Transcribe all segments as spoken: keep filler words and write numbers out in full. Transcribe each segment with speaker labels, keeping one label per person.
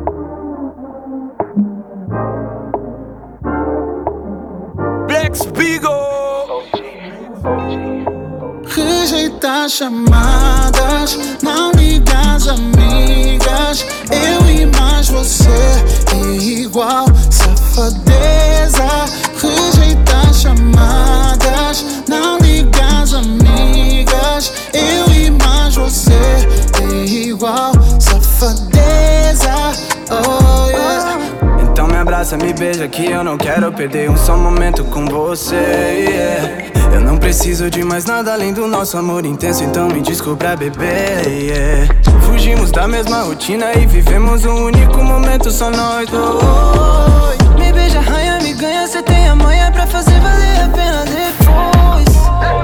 Speaker 1: Rejeita chamadas, não ligas amigas. Eu e mais você é igual, safadeza. Rejeita chamadas, não ligas amigas. Eu e mais você é igual, safadeza. Oh yeah.
Speaker 2: Então me abraça, me beija que eu não quero perder um só momento com você, yeah. Eu não preciso de mais nada além do nosso amor intenso, então me desculpa, bebê, yeah. Fugimos da mesma rotina e vivemos um único momento, só nós dois. Me beija, arranha, me ganha, cê tem a manha pra fazer valer a pena depois.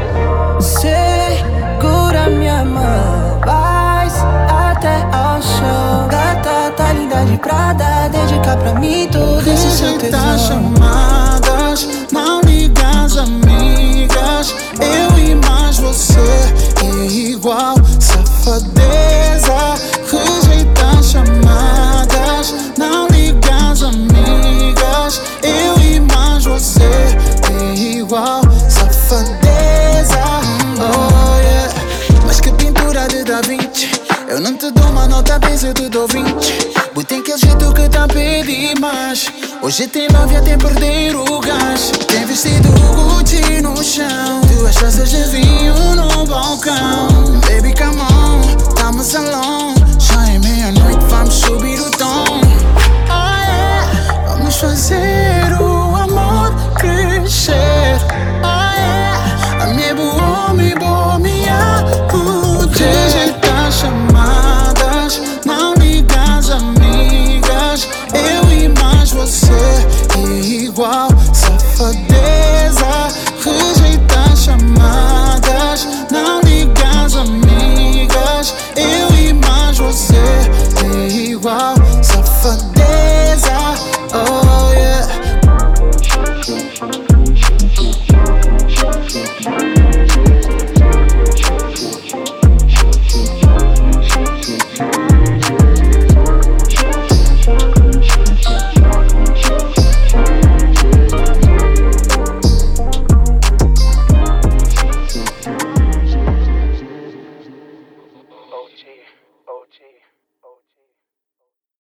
Speaker 2: Segura minha mão, vais até ao chão. Gata, tá linda de Prada, dedica pra mim tudo esse seu tesão.
Speaker 1: Chamadas, não ligas amigas. Eu e mais você é igual, safadeza. Rejeita chamadas, não ligas amigas. Eu e mais você é igual, safadeza. Oh yeah. Mas que pintura de Da Vinci. Eu não te dou uma nota dez, eu te dou vinte. Botei aquele jeito que tá a pedir mais. Hoje tem nove até perder o gás. Tem vestido Gucci no chão, duas taças de vinho no balcão. Baby, come on, tá no salão. Já é meia-noite